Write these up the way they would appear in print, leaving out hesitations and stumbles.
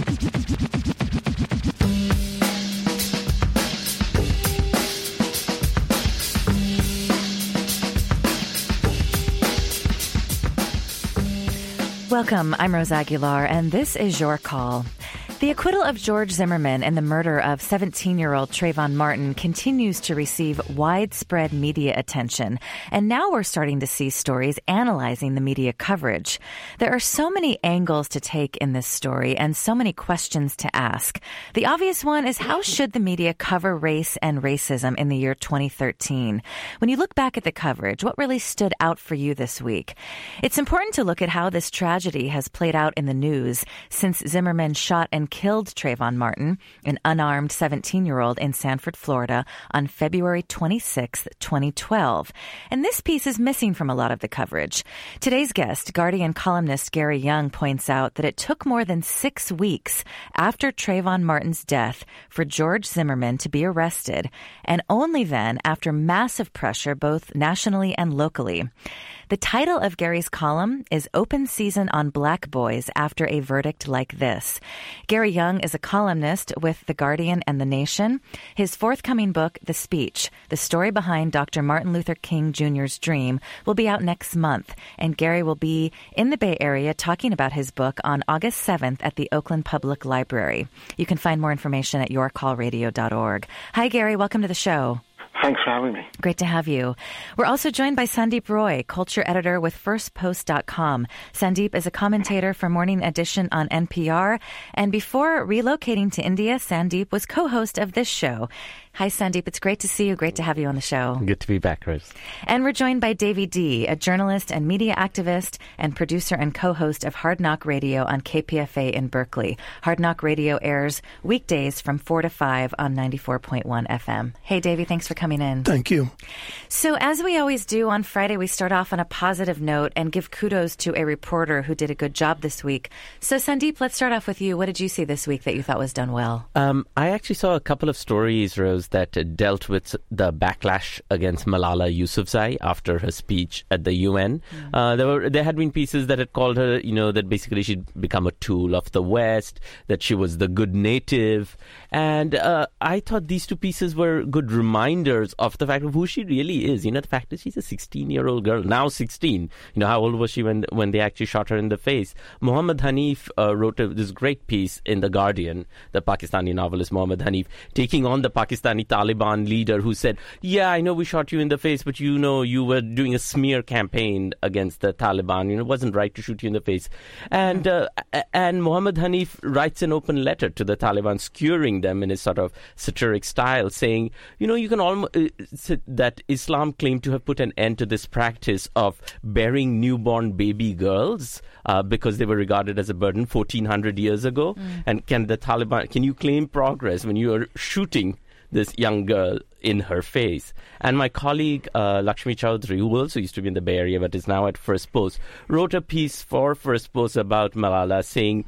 Welcome, I'm Rose Aguilar, and this is Your Call. The acquittal of George Zimmerman in the murder of 17-year-old Trayvon Martin continues to receive widespread media attention, and now we're starting to see stories analyzing the media coverage. There are so many angles to take in this story and so many questions to ask. The obvious one is, how should the media cover race and racism in the year 2013? When you look back at the coverage, what really stood out for you this week? It's important to look at how this tragedy has played out in the news since Zimmerman shot and killed Trayvon Martin, an unarmed 17-year-old in Sanford, Florida, on February 26, 2012. And this piece is missing from a lot of the coverage. Today's guest, Guardian columnist Gary Young, points out that it took more than 6 weeks after Trayvon Martin's death for George Zimmerman to be arrested, and only then after massive pressure both nationally and locally. The title of Gary's column is Open Season on Black Boys After a Verdict Like This. Gary Young is a columnist with The Guardian and The Nation. His forthcoming book, The Speech, the story behind Dr. Martin Luther King Jr.'s dream, will be out next month, and Gary will be in the Bay Area talking about his book on August 7th at the Oakland Public Library. You can find more information at yourcallradio.org. Hi, Gary. Welcome to the show. Thanks for having me. Great to have you. We're also joined by Sandeep Roy, culture editor with FirstPost.com. Sandeep is a commentator for Morning Edition on NPR. And before relocating to India, Sandeep was co-host of this show. Hi, Sandeep. It's great to see you. Great to have you on the show. Good to be back, Rose. And we're joined by Davey D., a journalist and media activist and producer and co-host of Hard Knock Radio on KPFA in Berkeley. Hard Knock Radio airs weekdays from 4 to 5 on 94.1 FM. Hey, Davey, thanks for coming in. Thank you. So as we always do on Friday, we start off on a positive note and give kudos to a reporter who did a good job this week. So, Sandeep, let's start off with you. What did you see this week that you thought was done well? I actually saw a couple of stories, Rose, that dealt with the backlash against Malala Yousafzai after her speech at the UN. There had been pieces that had called her, that basically she'd become a tool of the West, that she was the good native. And I thought these two pieces were good reminders of the fact of who she really is. The fact that she's a 16-year-old girl, now 16. How old was she when they actually shot her in the face? Mohammad Hanif wrote this great piece in The Guardian, the Pakistani novelist Mohammad Hanif, taking on the Pakistani Taliban leader who said, yeah, I know we shot you in the face, but you were doing a smear campaign against the Taliban. It wasn't right to shoot you in the face. And Mohammad Hanif writes an open letter to the Taliban, skewering them in his sort of satiric style, saying, you can almost that Islam claimed to have put an end to this practice of burying newborn baby girls because they were regarded as a burden 1400 years ago. And can you claim progress when you are shooting this young girl in her face? And my colleague Lakshmi Chaudhary, who also used to be in the Bay Area but is now at First Post, wrote a piece for First Post about Malala, saying,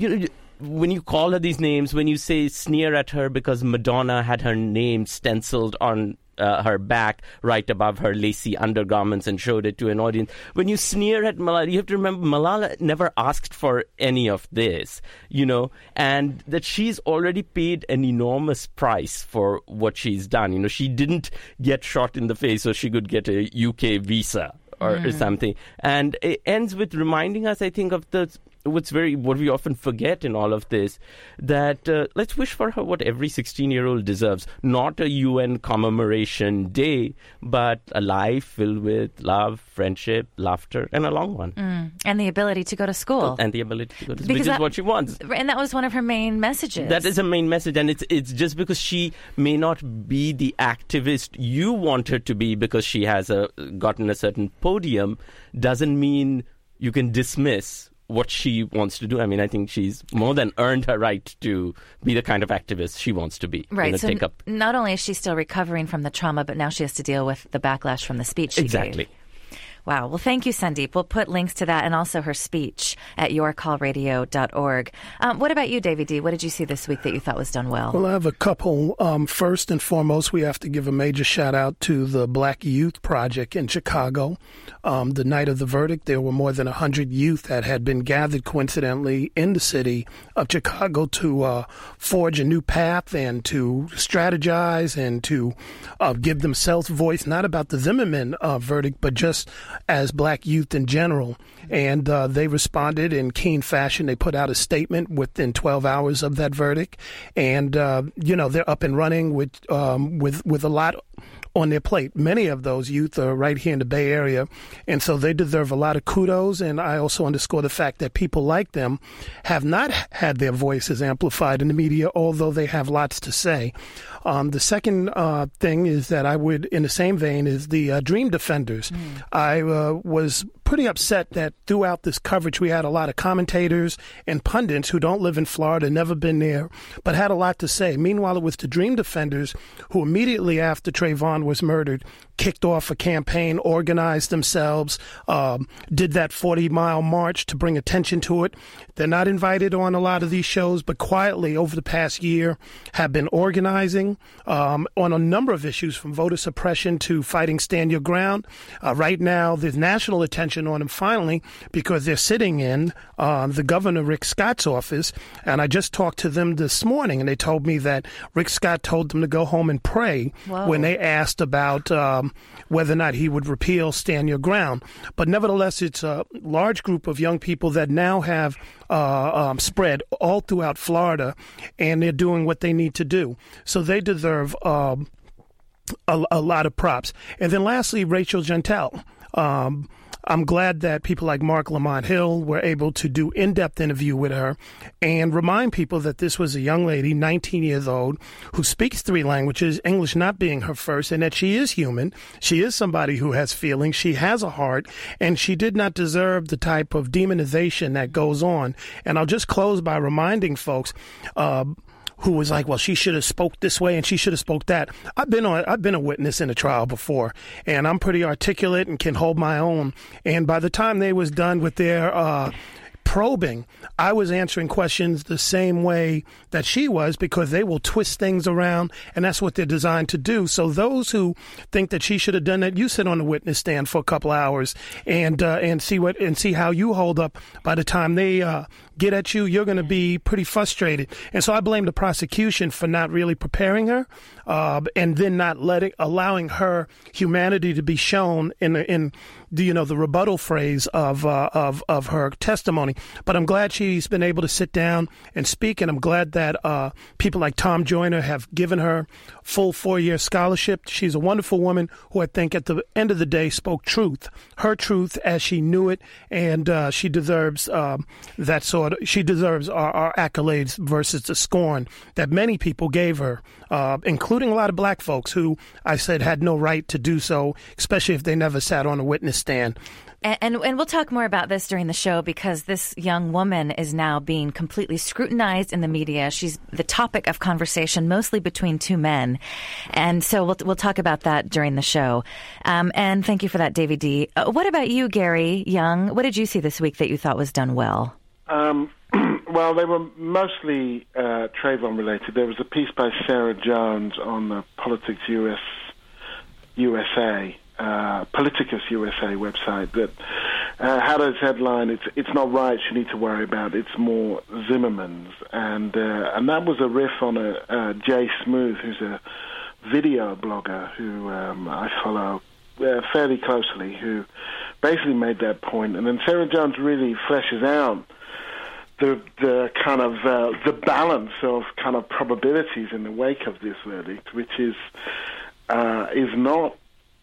when you call her these names, when you say sneer at her because Madonna had her name stenciled on her back right above her lacy undergarments and showed it to an audience. When you sneer at Malala, you have to remember Malala never asked for any of this, and that she's already paid an enormous price for what she's done. She didn't get shot in the face so she could get a UK visa or something. And it ends with reminding us, I think, of what we often forget in all of this, that let's wish for her what every 16-year-old deserves. Not a UN commemoration day, but a life filled with love, friendship, laughter, and a long one. And the ability to go to school. And the ability to go to school, which is what she wants. And that was one of her main messages. That is a main message, and it's just because she may not be the activist you want her to be because she has gotten a certain podium, doesn't mean you can dismiss what she wants to do. I mean, I think she's more than earned her right to be the kind of activist she wants to be. Right. So not only is she still recovering from the trauma, but now she has to deal with the backlash from the speech she gave. Wow. Well, thank you, Sandeep. We'll put links to that and also her speech at yourcallradio.org. What about you, Davey D? What did you see this week that you thought was done well? Well, I have a couple. First and foremost, we have to give a major shout out to the Black Youth Project in Chicago. The night of the verdict, there were more than 100 youth that had been gathered coincidentally in the city of Chicago to forge a new path and to strategize and to give themselves voice, not about the Zimmerman verdict, but just as black youth in general. And they responded in keen fashion. They put out a statement within 12 hours of that verdict. And, they're up and running with a lot on their plate. Many of those youth are right here in the Bay Area, and so they deserve a lot of kudos. And I also underscore the fact that people like them have not had their voices amplified in the media, although they have lots to say. The second thing is that I would, in the same vein, is the Dream Defenders. I was pretty upset that throughout this coverage we had a lot of commentators and pundits who don't live in Florida, never been there, but had a lot to say. Meanwhile, it was the Dream Defenders who immediately after Trayvon was murdered kicked off a campaign, organized themselves, did that 40-mile march to bring attention to it. They're not invited on a lot of these shows, but quietly over the past year have been organizing on a number of issues, from voter suppression to fighting Stand Your Ground. Right now, there's national attention on them finally because they're sitting in the Governor Rick Scott's office. And I just talked to them this morning, and they told me that Rick Scott told them to go home and pray when they asked about whether or not he would repeal Stand Your Ground. But nevertheless, it's a large group of young people that now have spread all throughout Florida, and they're doing what they need to do. So they deserve a lot of props. And then lastly, Rachel Jeantel. I'm glad that people like Mark Lamont Hill were able to do in-depth interview with her and remind people that this was a young lady, 19 years old, who speaks 3 languages, English not being her first, and that she is human. She is somebody who has feelings. She has a heart, and she did not deserve the type of demonization that goes on. And I'll just close by reminding folks, who was like, well, she should have spoke this way and she should have spoke that. I've been a witness in a trial before, and I'm pretty articulate and can hold my own. And by the time they was done with their probing, I was answering questions the same way that she was, because they will twist things around, and that's what they're designed to do. So those who think that she should have done that, you sit on the witness stand for a couple hours and see how you hold up. By the time they get at you, you're going to be pretty frustrated. And so I blame the prosecution for not really preparing her, and then not allowing her humanity to be shown in the rebuttal phrase of her testimony. But I'm glad she's been able to sit down and speak, and I'm glad that people like Tom Joyner have given her full 4-year scholarship. She's a wonderful woman who I think at the end of the day spoke truth, her truth as she knew it, and she deserves that sort of. She deserves our accolades versus the scorn that many people gave her, including a lot of black folks who I said had no right to do so, especially if they never sat on a witness stand. And we'll talk more about this during the show, because this young woman is now being completely scrutinized in the media. She's the topic of conversation, mostly between 2 men. And so we'll talk about that during the show. And thank you for that, Davey D. What about you, Gary Young? What did you see this week that you thought was done well? Well, they were mostly Trayvon related. There was a piece by Sarah Jones on the Politics USA, Politicus USA website that had as headline, "It's not rights you need to worry about, it's more Zimmermans," and that was a riff on a Jay Smooth, who's a video blogger who I follow fairly closely, who basically made that point. And then Sarah Jones really fleshes out the kind of the balance of kind of probabilities in the wake of this verdict, which is not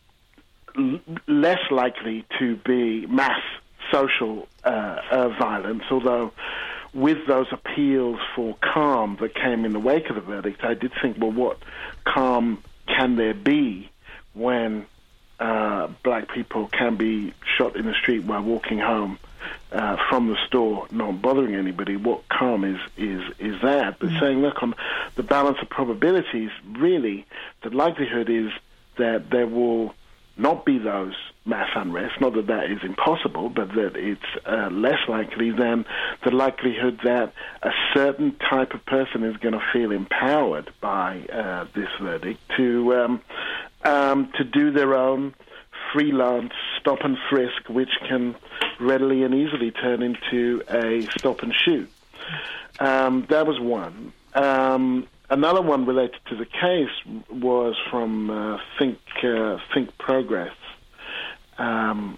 less likely to be mass social violence, although with those appeals for calm that came in the wake of the verdict, I did think, well, what calm can there be when black people can be shot in the street while walking home from the store, not bothering anybody? What calm is that? But saying, look, on the balance of probabilities, really, the likelihood is that there will not be those mass unrest. Not that is impossible, but that it's less likely than the likelihood that a certain type of person is going to feel empowered by this verdict to do their own freelance stop and frisk, which can readily and easily turn into a stop and shoot. That was one. Another one related to the case was from Think Progress, and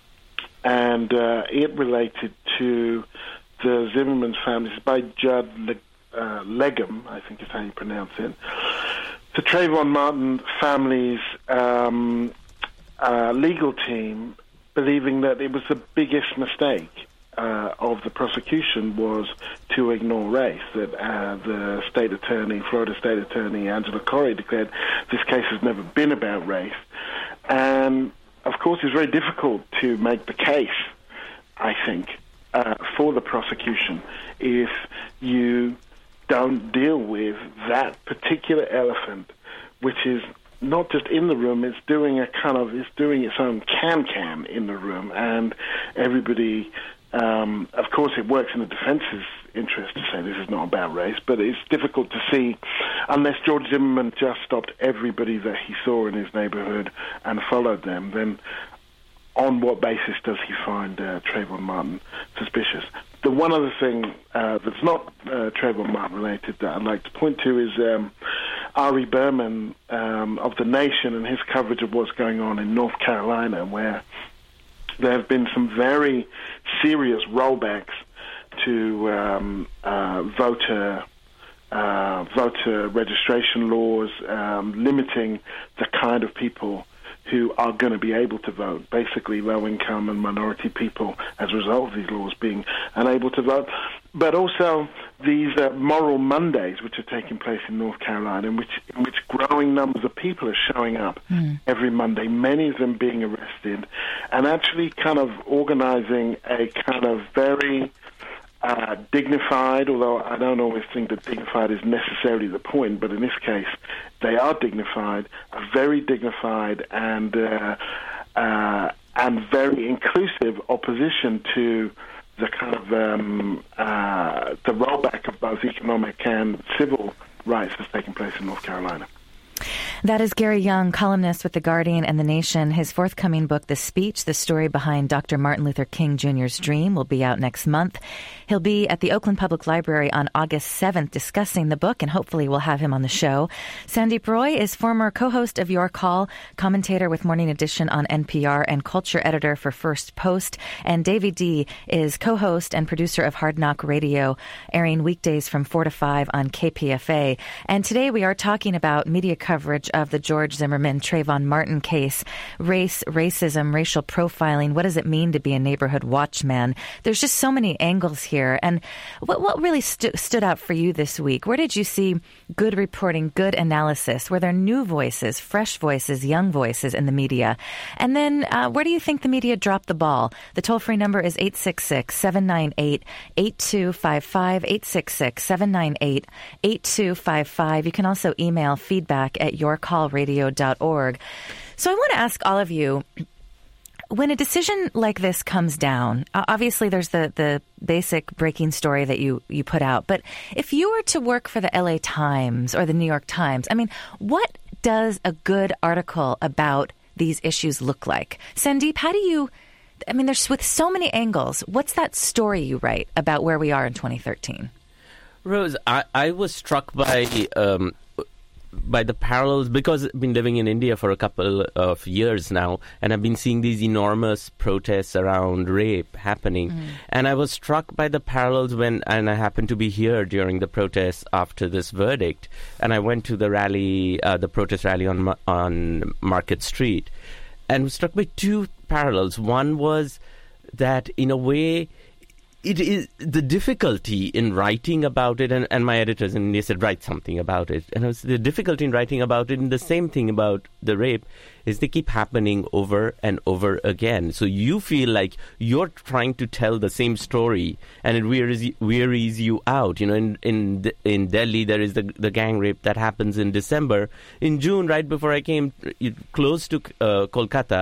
it related to the Zimmerman family. It's by Judd Legum, I think is how you pronounce it. The Trayvon Martin family's legal team believing that it was the biggest mistake of the prosecution was to ignore race, that the Florida State Attorney Angela Corey declared this case has never been about race. And, of course, it's very difficult to make the case, I think, for the prosecution if you don't deal with that particular elephant, which is not just in the room, it's doing its own can in the room, and everybody, of course, it works in the defense's interest to say this is not about race, but it's difficult to see unless George Zimmerman just stopped everybody that he saw in his neighborhood and followed them, then on what basis does he find Trayvon Martin suspicious? The one other thing that's not Trayvon Martin related that I'd like to point to is Ari Berman of The Nation and his coverage of what's going on in North Carolina, where there have been some very serious rollbacks to voter registration laws, limiting the kind of people who are going to be able to vote, basically low-income and minority people as a result of these laws being unable to vote. But also these Moral Mondays, which are taking place in North Carolina, in which growing numbers of people are showing up every Monday, many of them being arrested, and actually kind of organizing a kind of very dignified, although I don't always think that dignified is necessarily the point, but in this case, they are dignified, a very dignified and very inclusive opposition to the kind of the rollback of both economic and civil rights that's taking place in North Carolina. That is Gary Young, columnist with The Guardian and The Nation. His forthcoming book, The Speech, the story behind Dr. Martin Luther King Jr.'s dream, will be out next month. He'll be at the Oakland Public Library on August 7th discussing the book, and hopefully we'll have him on the show. Sandeep Roy is former co-host of Your Call, commentator with Morning Edition on NPR, and culture editor for First Post. And Davey D is co-host and producer of Hard Knock Radio, airing weekdays from 4 to 5 on KPFA. And today we are talking about media coverage of the George Zimmerman Trayvon Martin case, race, racism, racial profiling. What does it mean to be a neighborhood watchman? There's just so many angles here. And what really stood out for you this week? Where did you see good reporting, good analysis? Were there new voices, fresh voices, young voices in the media? And then where do you think the media dropped the ball? The toll-free number is 866-798-8255, 866-798-8255. You can also email feedback@yourcallradio.org. So I want to ask all of you, when a decision like this comes down, obviously there's the basic breaking story that you put out, but if you were to work for the LA Times or the New York Times, I mean, what does a good article about these issues look like? Sandeep, how do you, I mean, there's with so many angles, what's that story you write about where we are in 2013? Rose, I was struck by the parallels, because I've been living in India for a couple of years now, and I've been seeing these enormous protests around rape happening. And I was struck by the parallels and I happened to be here during the protests after this verdict, and I went to the rally, the protest rally on Market Street, and was struck by two parallels. One was that, in a way, it is the difficulty in writing about it, and my editors in India said, write something about it. And it was the difficulty in writing about it, and the same thing about the rape, is they keep happening over and over again. So you feel like you're trying to tell the same story, and it wearies you out. You know, in Delhi, there is the gang rape that happens in December. In June, right before I came close to Kolkata,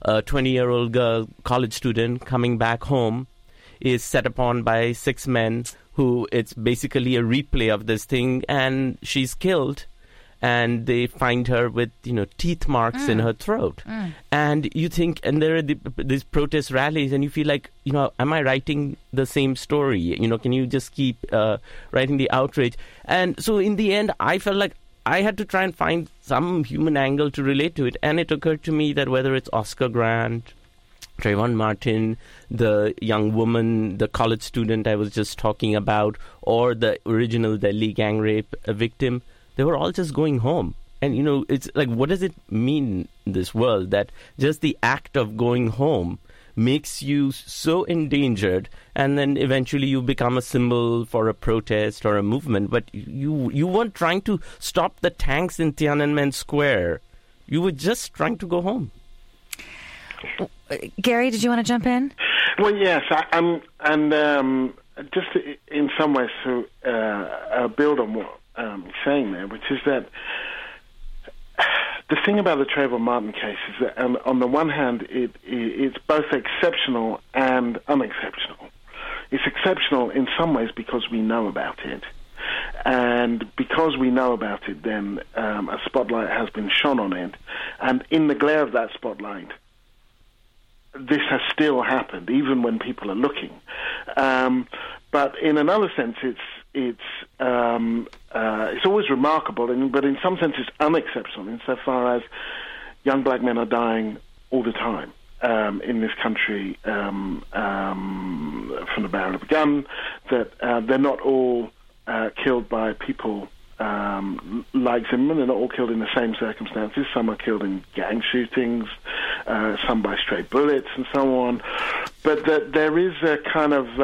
a 20-year-old girl, college student, coming back home, is set upon by 6 men who, it's basically a replay of this thing, and she's killed. And they find her with, teeth marks in her throat. And you think, and there are these protest rallies, and you feel like, am I writing the same story? Can you just keep writing the outrage? And so in the end, I felt like I had to try and find some human angle to relate to it. And it occurred to me that whether it's Oscar Grant, Trayvon Martin, the young woman, the college student I was just talking about, or the original Delhi gang rape victim, they were all just going home. And, it's like, what does it mean in this world that just the act of going home makes you so endangered, and then eventually you become a symbol for a protest or a movement, but you weren't trying to stop the tanks in Tiananmen Square. You were just trying to go home. Gary, did you want to jump in? Well, yes, just in some ways to build on what saying there, which is that the thing about the Trayvon Martin case is that on the one hand, it's both exceptional and unexceptional. It's exceptional in some ways because we know about it. And because we know about it, then a spotlight has been shone on it. And in the glare of that spotlight, this has still happened, even when people are looking. But in another sense, it's always remarkable, but in some sense it's unexceptional insofar as young black men are dying all the time in this country from the barrel of a gun, that they're not all killed by people like Zimmerman. They're not all killed in the same circumstances. Some are killed in gang shootings, some by stray bullets and so on. But that there is a kind of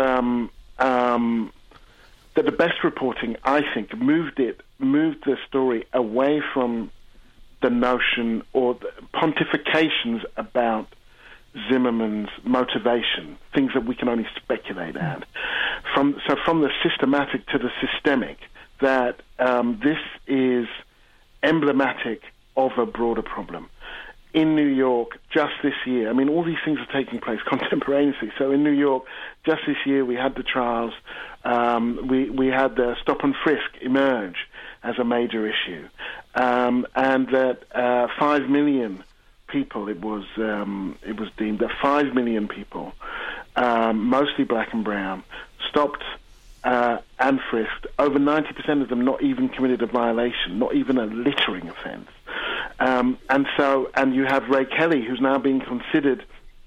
that the best reporting, I think, moved the story away from the notion or the pontifications about Zimmerman's motivation, things that we can only speculate at. From the systematic to the systemic, that this is emblematic of a broader problem. In New York, just this year, all these things are taking place contemporaneously. So in New York, just this year, we had the trials. We had the stop and frisk emerge as a major issue. And that 5 million people, it was deemed that 5 million people, mostly black and brown, stopped and frisked. Over 90% of them not even committed a violation, not even a littering offense. And you have Ray Kelly, who's now being considered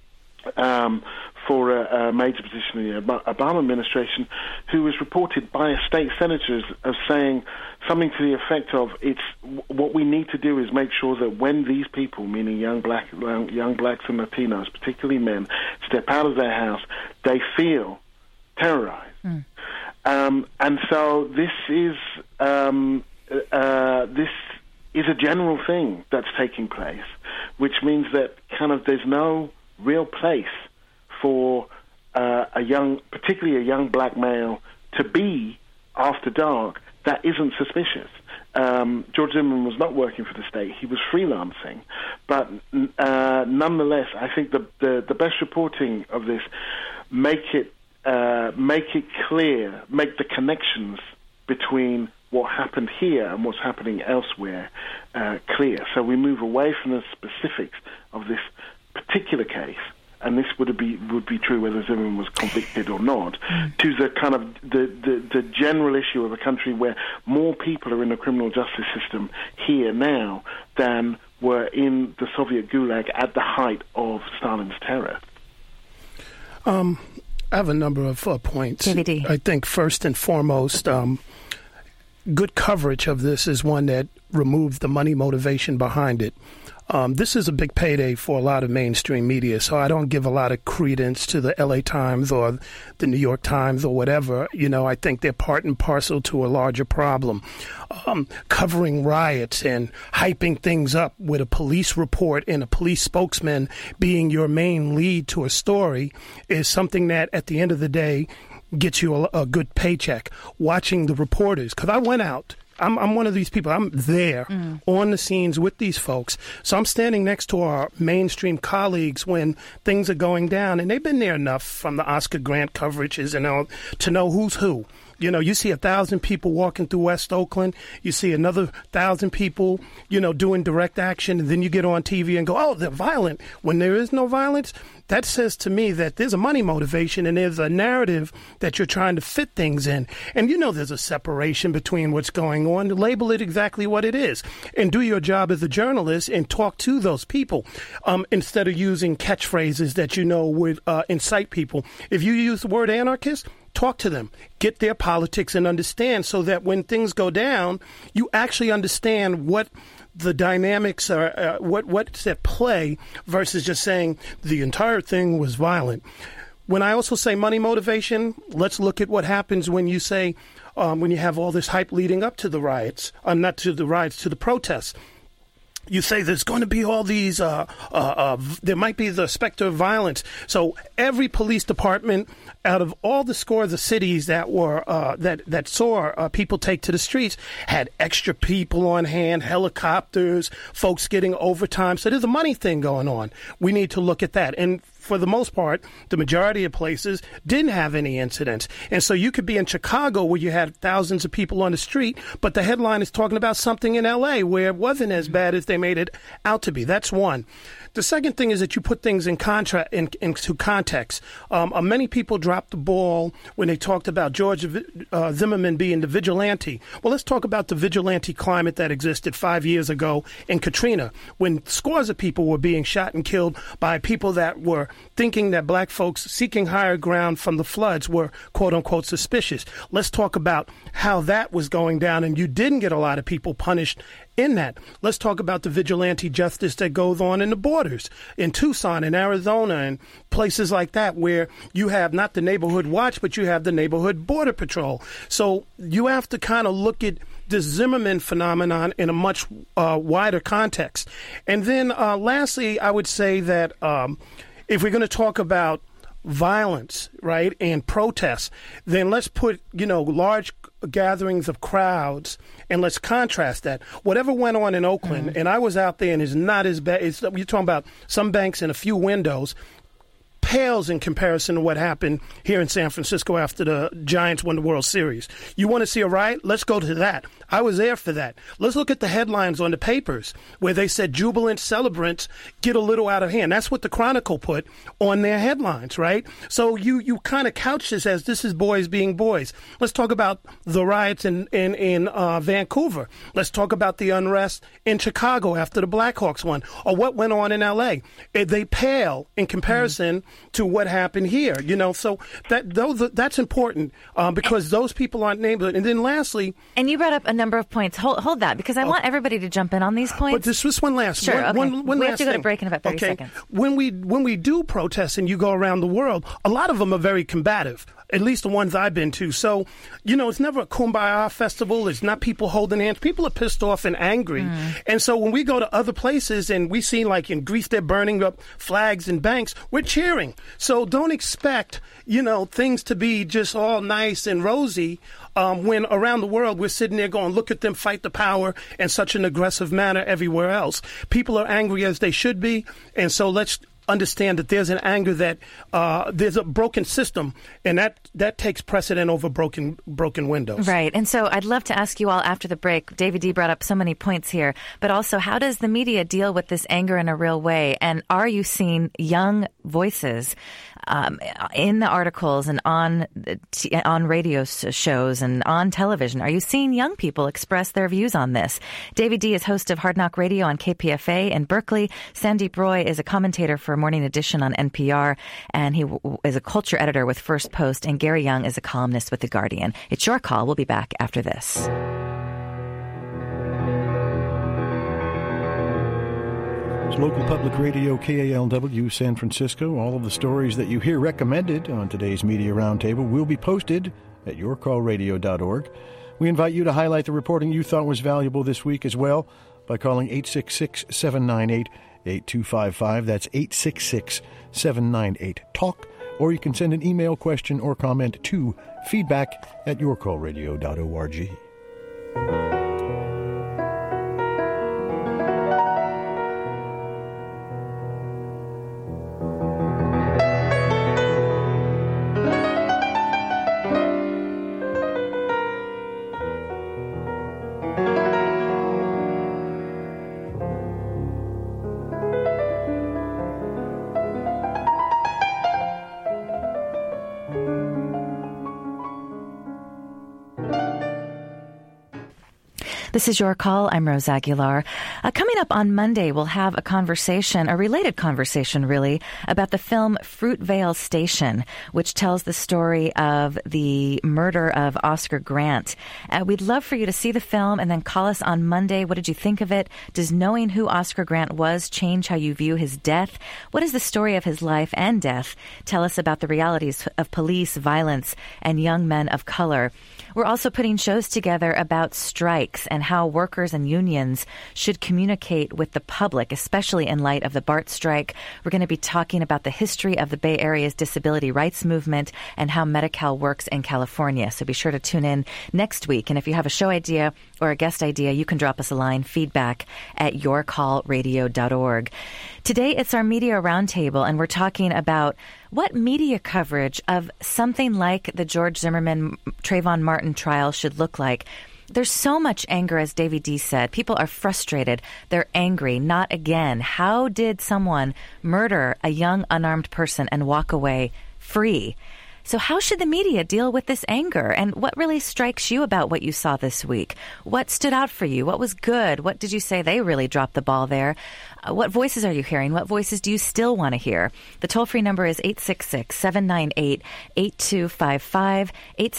for a major position in the Obama administration, who was reported by state senators as saying something to the effect of, what we need to do is make sure that when these people, meaning young blacks and Latinos, particularly men, step out of their house, they feel terrorized. And so this is a general thing that's taking place, which means that there's no real place for particularly a young black male, to be after dark that isn't suspicious. George Zimmerman was not working for the state; he was freelancing. But nonetheless, I think the best reporting of this make it clear, make the connections between what happened here and what's happening elsewhere clear. So we move away from the specifics of this particular case, and this would be true whether Zimmerman was convicted or not, to the kind of the general issue of a country where more people are in the criminal justice system here now than were in the Soviet Gulag at the height of Stalin's terror. I have a number of points. KVD. I think first and foremost, good coverage of this is one that removes the money motivation behind it. This is a big payday for a lot of mainstream media, so I don't give a lot of credence to the LA Times or the New York Times or whatever. I think they're part and parcel to a larger problem. Covering riots and hyping things up with a police report and a police spokesman being your main lead to a story is something that, at the end of the day, gets you a good paycheck. Watching the reporters, because I went out I'm one of these people. I'm there on the scenes with these folks. So I'm standing next to our mainstream colleagues when things are going down, and they've been there enough from the Oscar Grant coverages and all to know who's who. You know, you see 1,000 people walking through West Oakland. You see another 1,000 people, you know, doing direct action. And then you get on TV and go, oh, they're violent. When there is no violence, that says to me that there's a money motivation and there's a narrative that you're trying to fit things in. And you know there's a separation between what's going on. Label it exactly what it is. And do your job as a journalist and talk to those people instead of using catchphrases that you know would incite people. If you use the word anarchist, talk to them, get their politics and understand so that when things go down, you actually understand what the dynamics are, what's at play versus just saying the entire thing was violent. When I also say money motivation, let's look at what happens when you say, when you have all this hype leading up to the riots, not to the riots, to the protests. You say there's going to be all these, there might be the specter of violence. So every police department out of all the scores of cities that were, that saw people take to the streets had extra people on hand, helicopters, folks getting overtime. So there's a money thing going on. We need to look at that. And for the most part, the majority of places didn't have any incidents. And so you could be in Chicago where you had thousands of people on the street, but the headline is talking about something in L.A. where it wasn't as bad as they made it out to be. That's one. The second thing is that you put things into context. Many people dropped the ball when they talked about George Zimmerman being the vigilante. Well, let's talk about the vigilante climate that existed 5 years ago in Katrina, when scores of people were being shot and killed by people that were thinking that black folks seeking higher ground from the floods were, quote unquote, suspicious. Let's talk about how that was going down, and you didn't get a lot of people punished in that. Let's talk about the vigilante justice that goes on in the borders in Tucson and Arizona and places like that, where you have not the neighborhood watch, but you have the neighborhood border patrol. So you have to kind of look at this Zimmerman phenomenon in a much wider context. And then lastly, I would say that if we're going to talk about violence, right, and protests, then let's put, large gatherings of crowds and let's contrast that. Whatever went on in Oakland, and I was out there, and it's not as bad. You're talking about some banks and a few windows, pales in comparison to what happened here in San Francisco after the Giants won the World Series. You want to see a riot? Let's go to that. I was there for that. Let's look at the headlines on the papers where they said jubilant celebrants get a little out of hand. That's what the Chronicle put on their headlines, right? So you kind of couch this as this is boys being boys. Let's talk about the riots in Vancouver. Let's talk about the unrest in Chicago after the Blackhawks won, or what went on in L.A. They pale in comparison to what happened here, so that's important because those people aren't named. And then lastly, and you brought up a number of points. Hold that, because I want everybody to jump in on these points. But this was one last. Sure, okay. One we last have to go thing. to break in about 30 seconds. When we do protests and you go around the world, a lot of them are very combative. At least the ones I've been to. So, it's never a Kumbaya festival. It's not people holding hands. People are pissed off and angry. And so when we go to other places and we see, like in Greece, they're burning up flags and banks, we're cheering. So don't expect, things to be just all nice and rosy when around the world we're sitting there going, look at them fight the power in such an aggressive manner everywhere else. People are angry as they should be. And so let's understand that there's an anger that there's a broken system, and that takes precedent over broken windows. Right. And so I'd love to ask you all after the break. David D. brought up so many points here, but also how does the media deal with this anger in a real way? And are you seeing young voices in the articles and on radio shows and on television? Are you seeing young people express their views on this? David D. is host of Hard Knock Radio on KPFA in Berkeley. Sandeep Roy is a commentator for Morning Edition on NPR, and he is a culture editor with First Post, and Gary Young is a columnist with The Guardian. It's your call. We'll be back after this. It's local public radio KALW San Francisco. All of the stories that you hear recommended on today's Media Roundtable will be posted at yourcallradio.org. We invite you to highlight the reporting you thought was valuable this week as well by calling 866-798-8255. That's 866-798-TALK. Or you can send an email, question, or comment to feedback@yourcallradio.org. This is Your Call. I'm Rose Aguilar. Coming up on Monday, we'll have a related conversation, really, about the film Fruitvale Station, which tells the story of the murder of Oscar Grant. We'd love for you to see the film and then call us on Monday. What did you think of it? Does knowing who Oscar Grant was change how you view his death? What is the story of his life and death? Tell us about the realities of police, violence, and young men of color. We're also putting shows together about strikes and how workers and unions should communicate with the public, especially in light of the BART strike. We're going to be talking about the history of the Bay Area's disability rights movement and how Medi-Cal works in California. So be sure to tune in next week. And if you have a show idea or a guest idea, you can drop us a line, feedback@yourcallradio.org. Today, it's our Media Roundtable, and we're talking about what media coverage of something like the George Zimmerman, Trayvon Martin trial should look like. There's so much anger, as Davy D said. People are frustrated. They're angry. Not again. How did someone murder a young, unarmed person and walk away free? So how should the media deal with this anger? And what really strikes you about what you saw this week? What stood out for you? What was good? What did you say they really dropped the ball there? What voices are you hearing? What voices do you still want to hear? The toll-free number is 866-798-8255,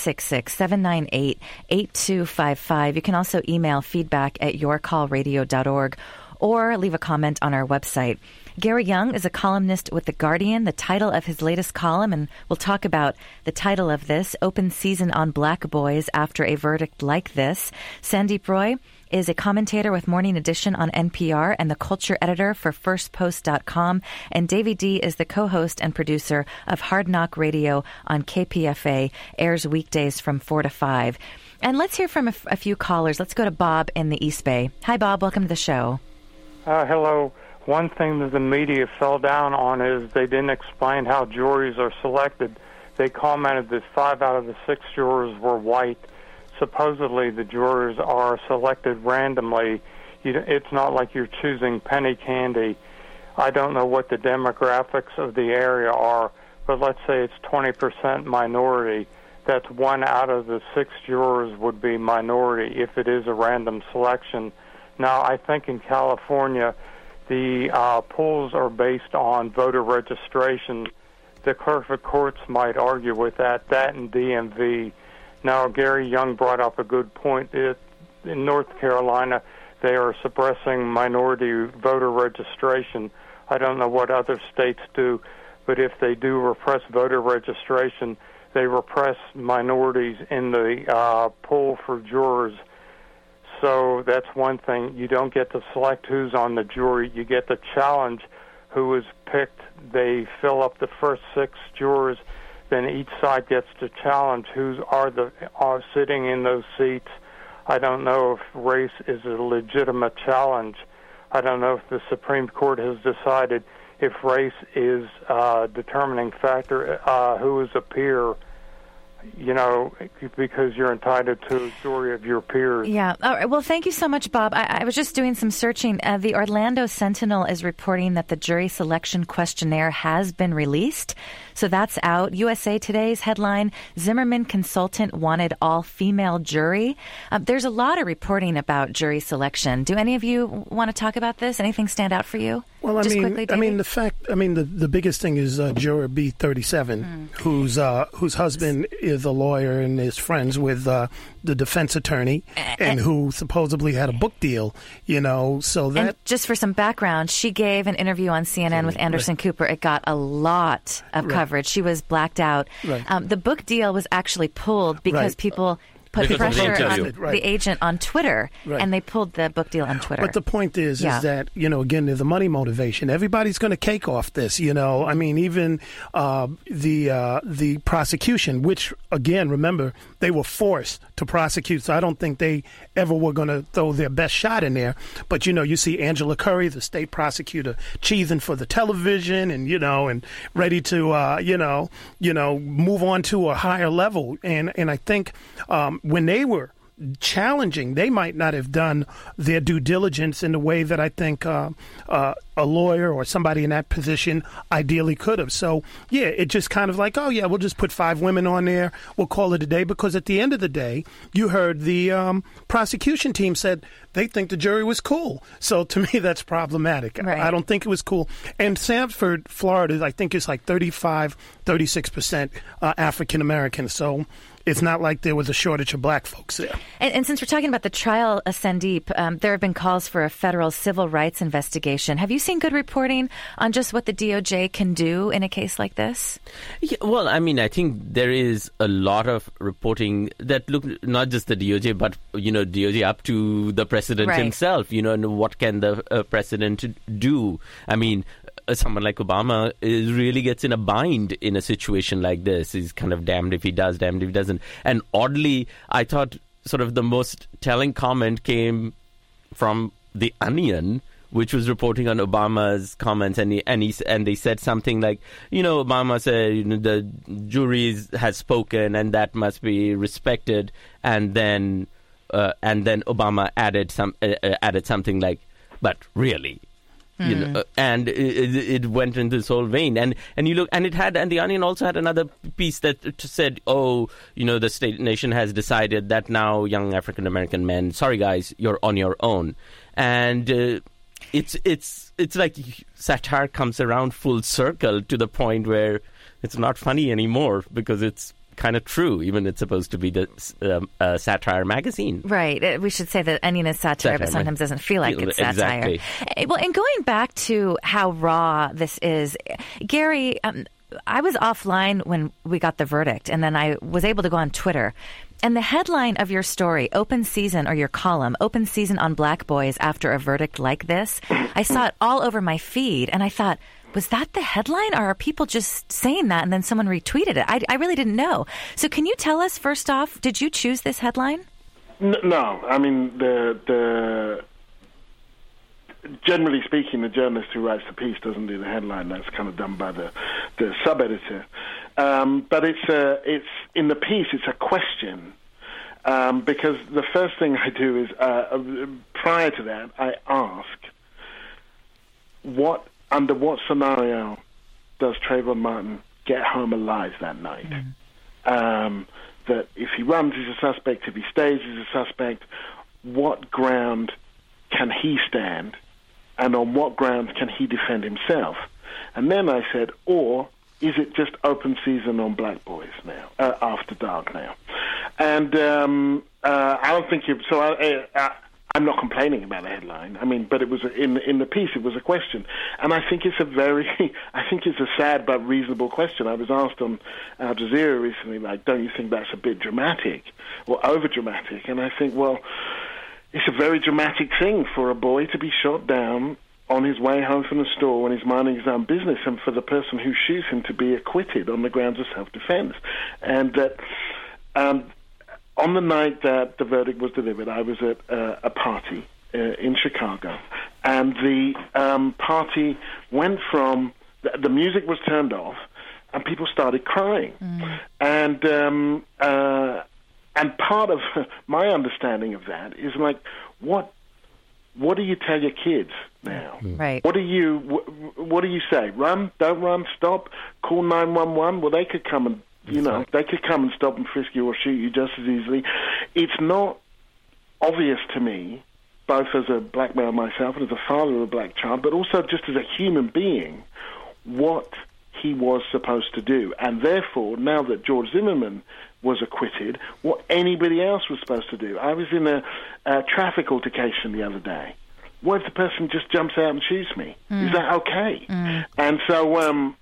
866-798-8255. You can also email feedback@yourcallradio.org or leave a comment on our website. Gary Young is a columnist with The Guardian. The title of his latest column, and we'll talk about the title of this, Open Season on Black Boys After a Verdict Like This. Sandeep Roy is a commentator with Morning Edition on NPR and the culture editor for FirstPost.com. And Davy D is the co-host and producer of Hard Knock Radio on KPFA, airs weekdays from 4 to 5. And let's hear from a few callers. Let's go to Bob in the East Bay. Hi, Bob. Welcome to the show. Hello. One thing that the media fell down on is they didn't explain how juries are selected. They commented that 5 out of the 6 jurors were white. Supposedly the jurors are selected randomly. It's not like you're choosing penny candy. I don't know what the demographics of the area are, but let's say it's 20% minority. That's 1 out of the 6 jurors would be minority if it is a random selection. Now, I think in California, the polls are based on voter registration. The clerk of courts might argue with that and DMV. Now, Gary Young brought up a good point. In North Carolina, they are suppressing minority voter registration. I don't know what other states do, but if they do repress voter registration, they repress minorities in the poll for jurors. So that's one thing. You don't get to select who's on the jury. You get to challenge who is picked. They fill up the first 6 jurors. Then each side gets to challenge who are sitting in those seats. I don't know if race is a legitimate challenge. I don't know if the Supreme Court has decided if race is a determining factor, who is a peer. Because you're entitled to a jury of your peers. Yeah. All right. Well, thank you so much, Bob. I was just doing some searching. The Orlando Sentinel is reporting that the jury selection questionnaire has been released. So that's out. USA Today's headline, Zimmerman consultant wanted all-female jury. There's a lot of reporting about jury selection. Do any of you want to talk about this? Anything stand out for you? Well, the biggest thing is juror B37, whose husband is a lawyer and is friends with the defense attorney, and who supposedly had a book deal. So that. And just for some background, she gave an interview on CNN with Anderson Cooper. It got a lot of coverage. She was blacked out. Right. The book deal was actually pulled because people put pressure on the agent on Twitter, and they pulled the book deal on Twitter. But the point is that, again, there's a money motivation. Everybody's going to cake off this, even the prosecution, which, again, remember, they were forced to prosecute, so I don't think they ever were going to throw their best shot in there. But, you see Angela Curry, the state prosecutor, cheesing for the television and, and ready to, move on to a higher level. And I think when they were challenging. They might not have done their due diligence in the way that I think a lawyer or somebody in that position ideally could have. So, yeah, it just kind of like, oh, yeah, we'll just put 5 women on there. We'll call it a day, because at the end of the day, you heard the prosecution team said they think the jury was cool. So to me, that's problematic. Right. I don't think it was cool. And Sanford, Florida, I think is like 36% African American. So it's not like there was a shortage of black folks there. And since we're talking about the trial, Sandeep, there have been calls for a federal civil rights investigation. Have you seen good reporting on just what the DOJ can do in a case like this? Yeah, well, I mean, I think there is a lot of reporting that look not just the DOJ, but, DOJ up to the president himself, and what can the president do? I mean, someone like Obama really gets in a bind in a situation like this. He's kind of damned if he does, damned if he doesn't. And oddly, I thought sort of the most telling comment came from The Onion, which was reporting on Obama's comments, and they said something like, Obama said the jury has spoken and that must be respected, and then Obama added something like, but really. And it went into this whole vein, and you look, and The Onion also had another piece that said, the state nation has decided that now young African American men, sorry guys, you're on your own, and it's like satire comes around full circle to the point where it's not funny anymore because it's kind of true, even it's supposed to be the satire magazine. Right. We should say that Onion is satire, but sometimes doesn't feel like it's satire. Exactly. Well, and going back to how raw this is, Gary, I was offline when we got the verdict, and then I was able to go on Twitter. And the headline of your story, open season, or your column, open season on black boys after a verdict like this, I saw it all over my feed, and I thought, was that the headline, or are people just saying that and then someone retweeted it? I really didn't know. So can you tell us, first off, did you choose this headline? No. I mean, generally speaking, the journalist who writes the piece doesn't do the headline. That's kind of done by the sub-editor. But it's in the piece, it's a question. Because the first thing I do is, prior to that, I ask, under what scenario does Trayvon Martin get home alive that night? That if he runs, he's a suspect. If he stays, he's a suspect. What ground can he stand? And on what grounds can he defend himself? And then I said, or is it just open season on black boys now, after dark now? And I don't think you... So I'm not complaining about the headline. I mean, but it was in the piece. It was a question, and I think it's a sad but reasonable question. I was asked on Al Jazeera recently, like, don't you think that's a bit dramatic or over dramatic? And I think, well, it's a very dramatic thing for a boy to be shot down on his way home from the store when he's minding his own business, and for the person who shoots him to be acquitted on the grounds of self-defense, and that. On the night that the verdict was delivered, I was at a party in Chicago, and the party went from the music was turned off, and people started crying, and part of my understanding of that is like, what do you tell your kids now? Right. What do you say? Run? Don't run? Stop? Call 911? Well, they could come and. They could come and stop and frisk you or shoot you just as easily. It's not obvious to me, both as a black male myself and as a father of a black child, but also just as a human being, what he was supposed to do. And therefore, now that George Zimmerman was acquitted, what anybody else was supposed to do. I was in a traffic altercation the other day. What if the person just jumps out and shoots me? Is that okay? And so...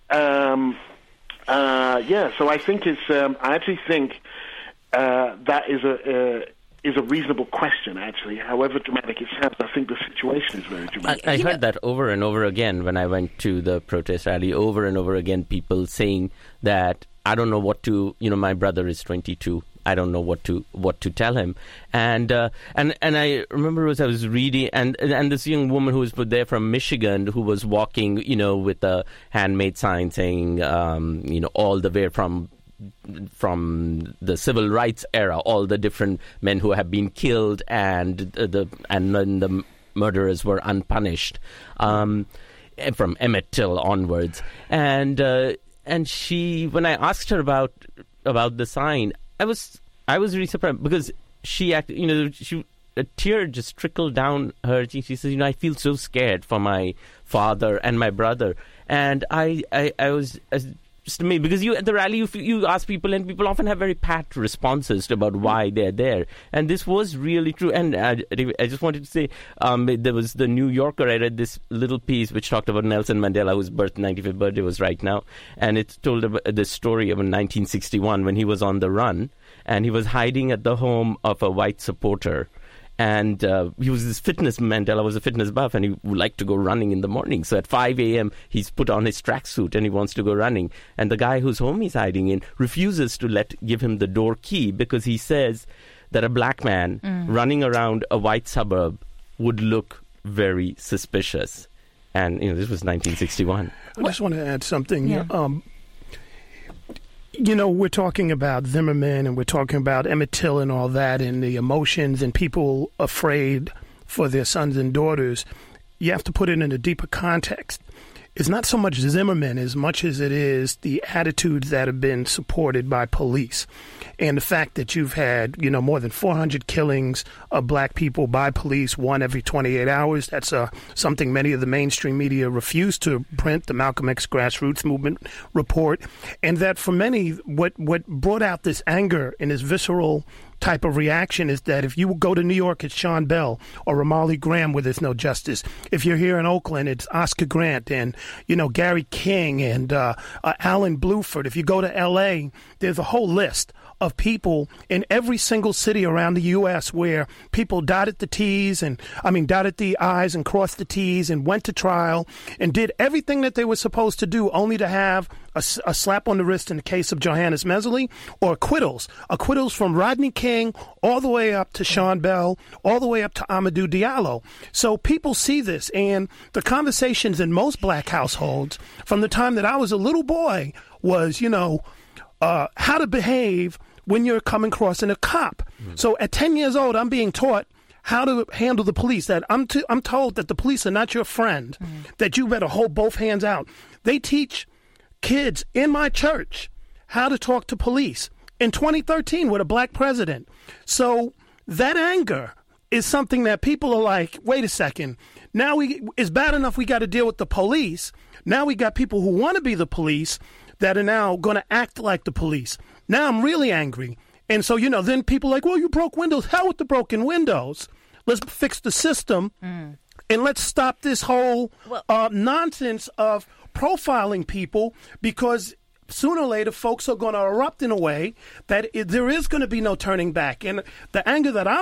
so I think it's. I actually think that is a reasonable question. Actually, however dramatic it sounds, I think the situation is very dramatic. I heard that over and over again when I went to the protest rally. Over and over again, people saying that I don't know what to. My brother is 22. I don't know what to tell him, and I remember as I was reading, and this young woman who was put there from Michigan who was walking, with a handmade sign saying, all the way from from the civil rights era, all the different men who have been killed and then the murderers were unpunished, from Emmett Till onwards. And she, when I asked her about the sign, I was really surprised because she acted, a tear just trickled down her cheek. She says, I feel so scared for my father and my brother. And I was just amazed because at the rally you ask people, and people often have very pat responses about why they're there. And this was really true. And I just wanted to say, there was the New Yorker. I read this little piece which talked about Nelson Mandela, whose 95th birthday was right now. And it told about the story of 1961 when he was on the run and he was hiding at the home of a white supporter. And he was Mandela was a fitness buff, and he would like to go running in the morning. So at 5 a.m., he's put on his tracksuit and he wants to go running. And the guy whose home he's hiding in refuses to give him the door key because he says that a black man running around a white suburb would look very suspicious. And, this was 1961. I just want to add something. Yeah. We're talking about Zimmerman and we're talking about Emmett Till and all that and the emotions and people afraid for their sons and daughters. You have to put it in a deeper context. It's not so much Zimmerman as much as it is the attitudes that have been supported by police. And the fact that you've had, more than 400 killings of black people by police, one every 28 hours. That's something many of the mainstream media refuse to print, the Malcolm X Grassroots Movement report. And that for many, what brought out this anger and this visceral type of reaction is that if you go to New York, it's Sean Bell or Ramarley Graham where there's no justice. If you're here in Oakland, it's Oscar Grant and, Gary King and Alan Bluford. If you go to L.A., there's a whole list of people in every single city around the U.S. where people dotted the I's and crossed the T's and went to trial and did everything that they were supposed to do only to have a slap on the wrist in the case of Johannes Mesley or acquittals from Rodney King all the way up to Sean Bell, all the way up to Amadou Diallo. So people see this, and the conversations in most black households from the time that I was a little boy was, how to behave when you're coming across a cop. So at 10 years old, I'm being taught how to handle the police, that I'm told that the police are not your friend, that you better hold both hands out. They teach kids in my church how to talk to police in 2013 with a black president. So that anger is something that people are like, wait a second, now it's bad enough we got to deal with the police. Now we got people who want to be the police that are now going to act like the police. Now I'm really angry. And so, then people are like, well, you broke windows. Hell with the broken windows. Let's fix the system and let's stop this whole nonsense of profiling people, because sooner or later folks are going to erupt in a way that there is going to be no turning back. And the anger that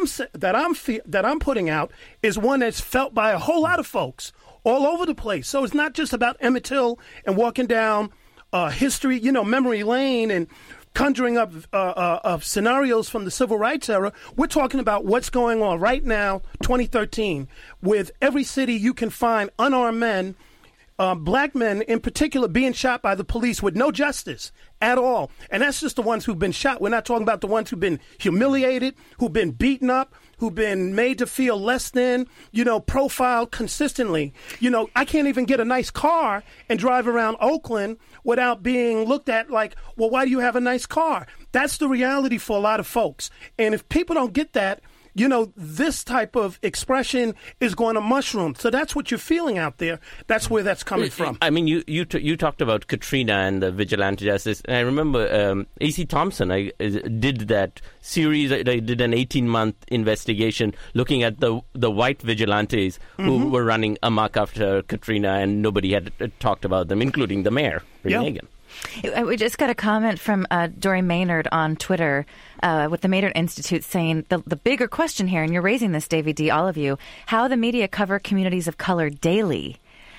I'm putting out is one that's felt by a whole lot of folks all over the place. So it's not just about Emmett Till and walking down history, memory lane and conjuring up of scenarios from the civil rights era. We're talking about what's going on right now, 2013, with every city you can find unarmed men, black men in particular, being shot by the police with no justice at all. And that's just the ones who've been shot. We're not talking about the ones who've been humiliated, who've been beaten up, who've been made to feel less than, profiled consistently. I can't even get a nice car and drive around Oakland without being looked at like, well, why do you have a nice car? That's the reality for a lot of folks. And if people don't get that, this type of expression is going to mushroom. So that's what you're feeling out there. That's where that's coming from. I mean, you talked about Katrina and the vigilante justice. And I remember A.C. Thompson did that series. They did an 18-month investigation looking at the white vigilantes who were running amok after Katrina, and nobody had talked about them, including the mayor, Reagan. We just got a comment from Dory Maynard on Twitter with the Maynard Institute saying the bigger question here, and you're raising this, Davey D., all of you, how the media cover communities of color daily.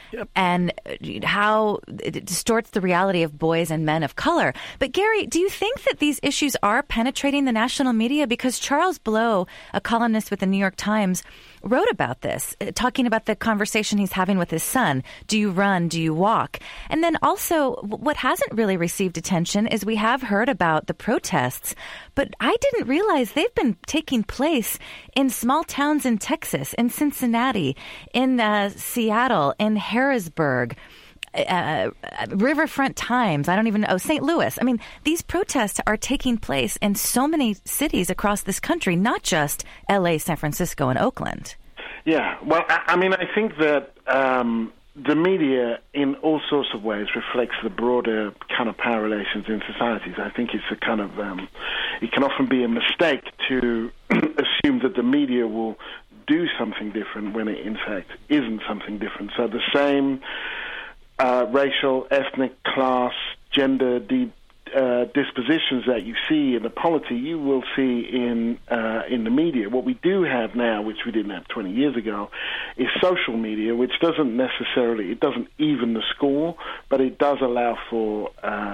and how it distorts the reality of boys and men of color. But Gary, do you think that these issues are penetrating the national media? Because Charles Blow, a columnist with the New York Times, wrote about this, talking about the conversation he's having with his son. Do you run? Do you walk? And then also, what hasn't really received attention is we have heard about the protests, but I didn't realize they've been taking place in small towns in Texas, in Cincinnati, in Seattle, in Harrisburg, Riverfront Times, I don't even know, St. Louis. I mean, these protests are taking place in so many cities across this country, not just L.A., San Francisco, and Oakland. Yeah, well, I mean, I think that the media, in all sorts of ways, reflects the broader kind of power relations in societies. I think it's a kind of, it can often be a mistake to assume that the media will do something different when it, in fact, isn't something different. So the same racial, ethnic, class, gender dispositions that you see in the polity, you will see in the media. What we do have now, which we didn't have 20 years ago, is social media, which doesn't even the score, but it does allow for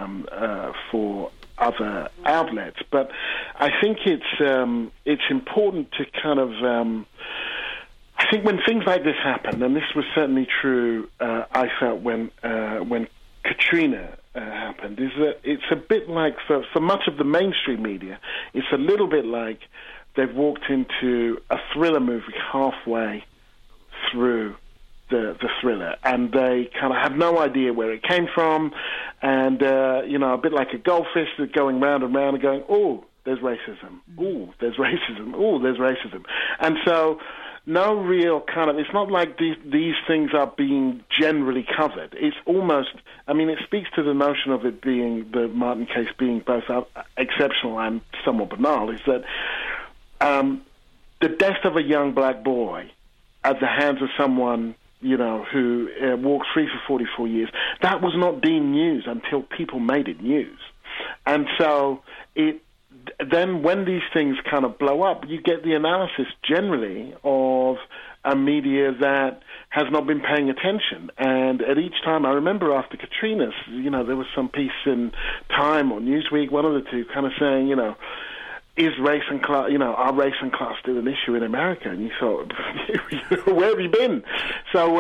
other outlets. But I think it's important to kind of I think when things like this happen, and this was certainly true, I felt when Katrina happened, is that it's a bit like, for much of the mainstream media, it's a little bit like they've walked into a thriller movie halfway through the thriller, and they kind of have no idea where it came from, and, a bit like a goldfish that's going round and round and going, oh, there's racism, oh, there's racism, oh, there's racism. And so no real kind of, it's not like these things are being generally covered. It's almost, I mean, it speaks to the notion of it being, the Martin case being both exceptional and somewhat banal, is that the death of a young black boy at the hands of someone, who walked free for 44 years, that was not deemed news until people made it news. And so then when these things kind of blow up, you get the analysis generally of a media that has not been paying attention. And at each time, I remember after Katrina, there was some piece in Time or Newsweek, one of the two, kind of saying, is race and class, are race and class still an issue in America? And you thought, where have you been? So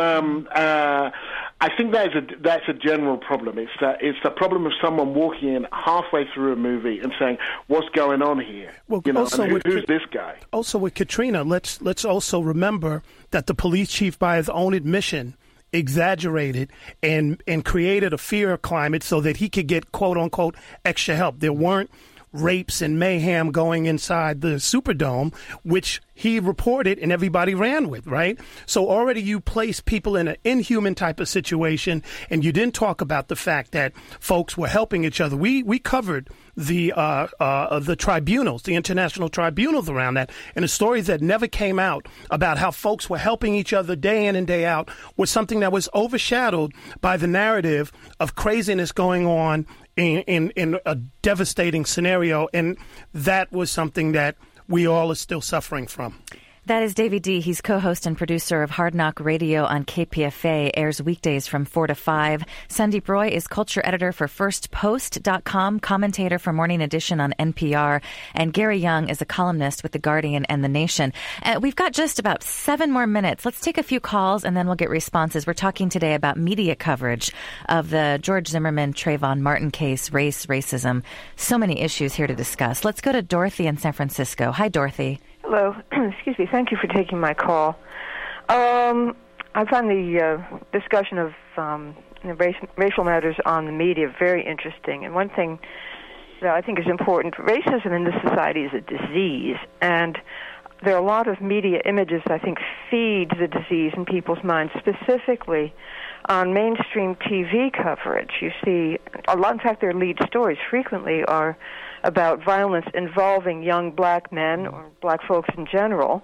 I think that's a general problem. It's the problem of someone walking in halfway through a movie and saying, "What's going on here?" Well, who's this guy? Also, with Katrina, let's also remember that the police chief, by his own admission, exaggerated and created a fear climate so that he could get quote unquote extra help. There weren't rapes and mayhem going inside the Superdome, which he reported and everybody ran with, right? So already you place people in an inhuman type of situation, and you didn't talk about the fact that folks were helping each other. We covered the tribunals, the international tribunals around that, and the stories that never came out about how folks were helping each other day in and day out was something that was overshadowed by the narrative of craziness going on in a devastating scenario, and that was something that we all are still suffering from. That is Davey D. He's co-host and producer of Hard Knock Radio on KPFA, airs weekdays from 4 to 5. Sandeep Roy is culture editor for FirstPost.com, commentator for Morning Edition on NPR, and Gary Young is a columnist with The Guardian and The Nation. We've got just about 7 more minutes. Let's take a few calls and then we'll get responses. We're talking today about media coverage of the George Zimmerman, Trayvon Martin case, race, racism. So many issues here to discuss. Let's go to Dorothy in San Francisco. Hi, Dorothy. Hello. Excuse me. Thank you for taking my call. I find the discussion of racial matters on the media very interesting. And one thing that I think is important, racism in this society is a disease. And there are a lot of media images that I think feed the disease in people's minds, specifically on mainstream TV coverage. You see a lot, in fact, their lead stories frequently are about violence involving young black men or black folks in general,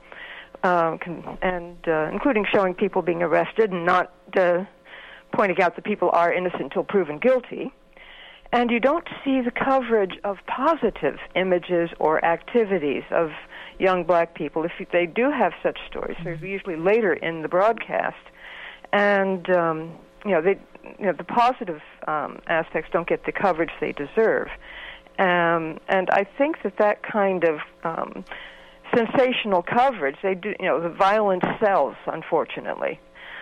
including showing people being arrested and not pointing out that people are innocent until proven guilty. And you don't see the coverage of positive images or activities of young black people. If they do have such stories, they're usually later in the broadcast. and the positive aspects don't get the coverage they deserve. And I think that kind of sensational coverage, the violence sells, unfortunately.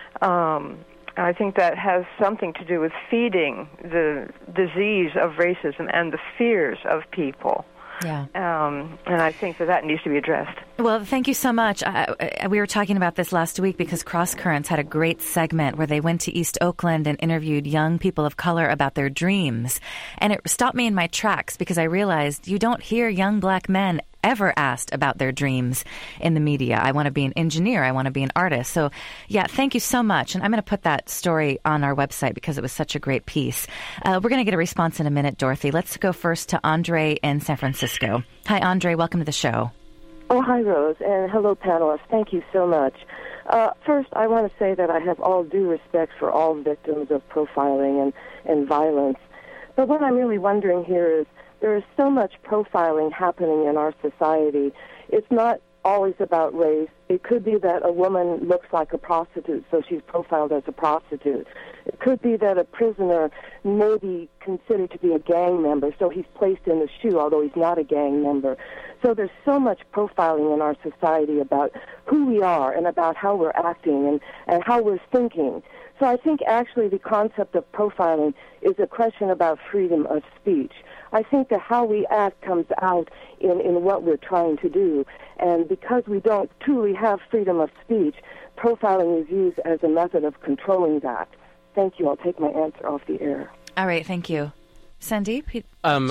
I think that has something to do with feeding the disease of racism and the fears of people. Yeah. And I think that needs to be addressed. Well, thank you so much. We were talking about this last week because Cross Currents had a great segment where they went to East Oakland and interviewed young people of color about their dreams. And it stopped me in my tracks because I realized you don't hear young black men ever asked about their dreams in the media. I want to be an engineer. I want to be an artist. So, yeah, thank you so much. And I'm going to put that story on our website because it was such a great piece. We're going to get a response in a minute, Dorothy. Let's go first to Andre in San Francisco. Hi, Andre. Welcome to the show. Oh, hi, Rose, and hello, panelists. Thank you so much. First, I want to say that I have all due respect for all victims of profiling and violence. But what I'm really wondering here is there is so much profiling happening in our society. It's not always about race. It could be that a woman looks like a prostitute, so she's profiled as a prostitute. It could be that a prisoner may be considered to be a gang member, so he's placed in the shoe, although he's not a gang member. So there's so much profiling in our society about who we are and about how we're acting and how we're thinking. So I think actually the concept of profiling is a question about freedom of speech. I think that how we act comes out in what we're trying to do. And because we don't truly have freedom of speech, profiling is used as a method of controlling that. Thank you. I'll take my answer off the air. All right. Thank you. Sandeep?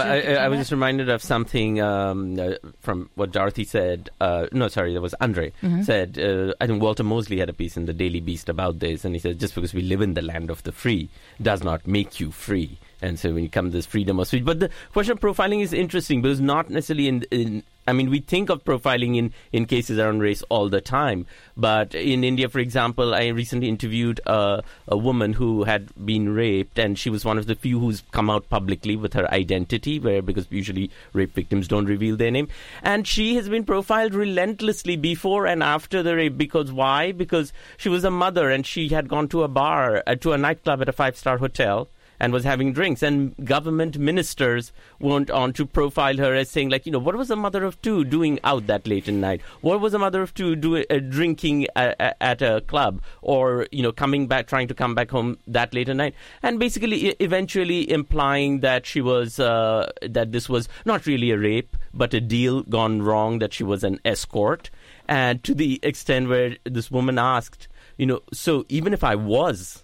I was just reminded of something from what Dorothy said. That was Andre said. I think Walter Mosley had a piece in the Daily Beast about this, and he said, just because we live in the land of the free does not make you free. And so when you come to this freedom of speech. But the question of profiling is interesting because not necessarily we think of profiling in cases around race all the time. But in India, for example, I recently interviewed a woman who had been raped, and she was one of the few who's come out publicly with her identity, because usually rape victims don't reveal their name. And she has been profiled relentlessly before and after the rape. Because why? Because she was a mother and she had gone to a bar, to a nightclub at a 5-star hotel, and was having drinks. And government ministers went on to profile her as saying, what was a mother of two doing out that late at night? What was a mother of two doing drinking at a club? Or, trying to come back home that late at night? And basically, eventually implying that she was, that this was not really a rape, but a deal gone wrong, that she was an escort. And to the extent where this woman asked, so even if I was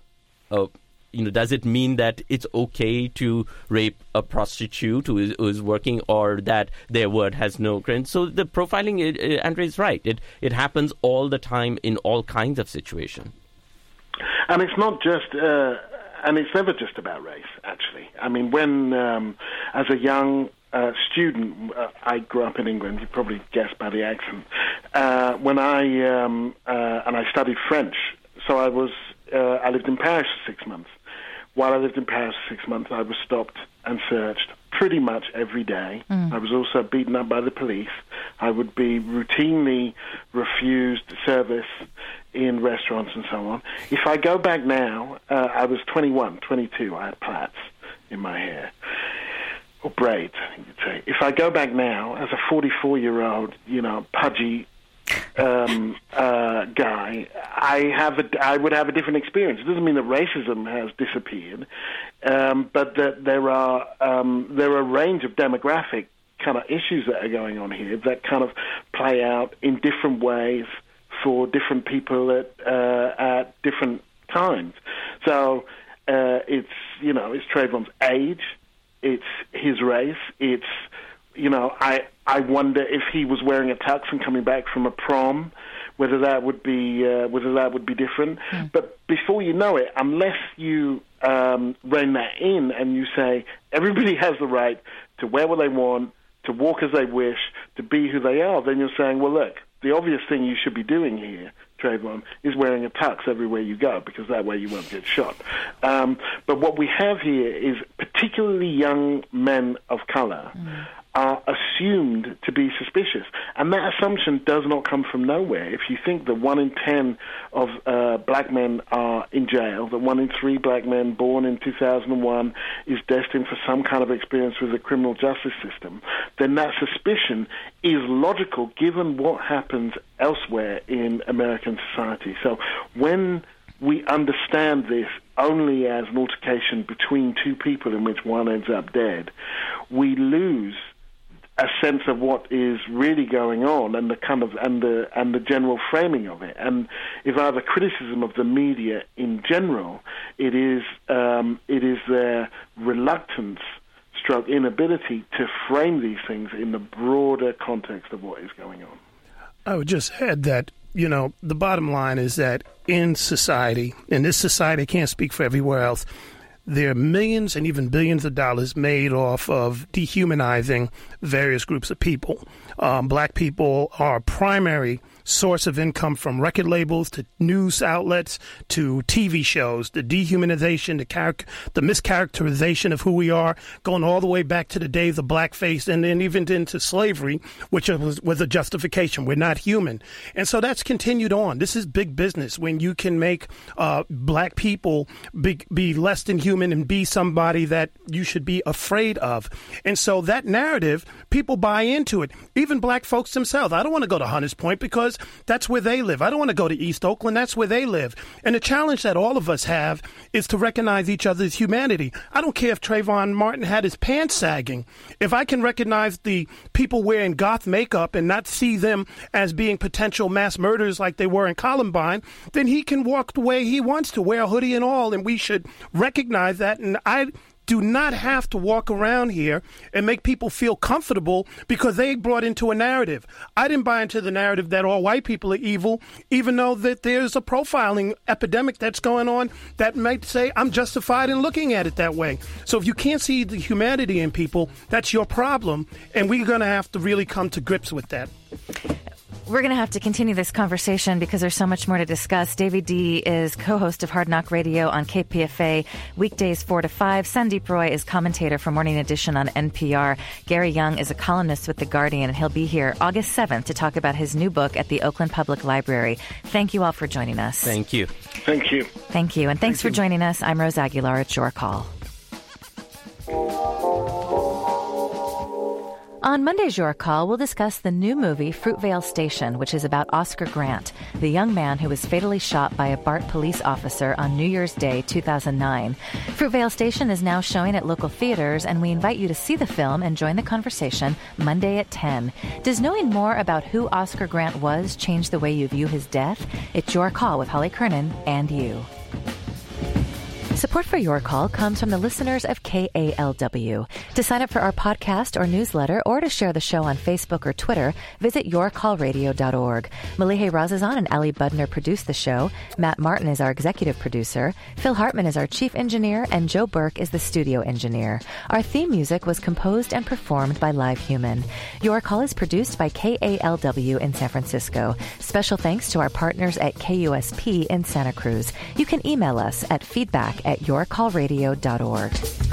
does it mean that it's okay to rape a prostitute who is working, or that their word has no credence? So the profiling, Andre is right. It happens all the time in all kinds of situations. And it's not just, and it's never just about race, actually. I mean, when, as a young student, I grew up in England, you probably guessed by the accent, when and I studied French, so I lived in Paris for 6 months. While I lived in Paris for 6 months, I was stopped and searched pretty much every day. I was also beaten up by the police. I would be routinely refused service in restaurants and so on. If I go back now, I was 21, 22. I had plaits in my hair. Or braids, I think you'd say. If I go back now, as a 44-year-old, pudgy guy, I would have a different experience. It doesn't mean that racism has disappeared, but that there are a range of demographic kind of issues that are going on here that kind of play out in different ways for different people at different times. So it's Trayvon's age, it's his race, it's I wonder if he was wearing a tux and coming back from a prom, whether that would be different. But before you know it, unless you rein that in and you say everybody has the right to wear what they want, to walk as they wish, to be who they are, then you're saying, well, look, the obvious thing you should be doing here, Trayvon, is wearing a tux everywhere you go, because that way you won't get shot. But what we have here is particularly young men of color are assumed to be suspicious. And that assumption does not come from nowhere. If you think that 1 in 10 of black men are in jail, that 1 in 3 black men born in 2001 is destined for some kind of experience with the criminal justice system, then that suspicion is logical given what happens elsewhere in American society. So when we understand this only as an altercation between two people in which one ends up dead, we lose a sense of what is really going on and the kind of and the general framing of it. And if I have a criticism of the media in general, it is their reluctance stroke inability to frame these things in the broader context of what is going on. I would just add that, you know, the bottom line is that in society, in this society, I can't speak for everywhere else, there are millions and even billions of dollars made off of dehumanizing various groups of people. Black people are a primary source of income, from record labels to news outlets to TV shows. The dehumanization, the mischaracterization of who we are, going all the way back to the days of blackface and then even into slavery, which was a justification. We're not human. And so that's continued on. This is big business when you can make black people be less than human and be somebody that you should be afraid of. And so that narrative, people buy into it. Even black folks themselves. I don't want to go to Hunters Point because that's where they live. I don't want to go to East Oakland. That's where they live. And the challenge that all of us have is to recognize each other's humanity. I don't care if Trayvon Martin had his pants sagging. If I can recognize the people wearing goth makeup and not see them as being potential mass murderers like they were in Columbine, then he can walk the way he wants to, wear a hoodie and all, and we should recognize that. And I do not have to walk around here and make people feel comfortable because they brought into a narrative. I didn't buy into the narrative that all white people are evil, even though that there's a profiling epidemic that's going on that might say I'm justified in looking at it that way. So if you can't see the humanity in people, that's your problem, and we're going to have to really come to grips with that. We're going to have to continue this conversation because there's so much more to discuss. Davey D is co-host of Hard Knock Radio on KPFA, weekdays 4 to 5. Sandeep Roy is commentator for Morning Edition on NPR. Gary Young is a columnist with The Guardian, and he'll be here August 7th to talk about his new book at the Oakland Public Library. Thank you all for joining us. Thank you. Thank you. Thank you. And thanks for joining us. I'm Rose Aguilar. It's your call. On Monday's Your Call, we'll discuss the new movie Fruitvale Station, which is about Oscar Grant, the young man who was fatally shot by a BART police officer on New Year's Day 2009. Fruitvale Station is now showing at local theaters, and we invite you to see the film and join the conversation Monday at 10. Does knowing more about who Oscar Grant was change the way you view his death? It's Your Call with Holly Kernan and you. Support for Your Call comes from the listeners of KALW. To sign up for our podcast or newsletter or to share the show on Facebook or Twitter, visit yourcallradio.org. Malihe Razazan and Ali Budner produce the show. Matt Martin is our executive producer. Phil Hartman is our chief engineer, and Joe Burke is the studio engineer. Our theme music was composed and performed by Live Human. Your Call is produced by KALW in San Francisco. Special thanks to our partners at KUSP in Santa Cruz. You can email us at feedback@yourcallradio.org.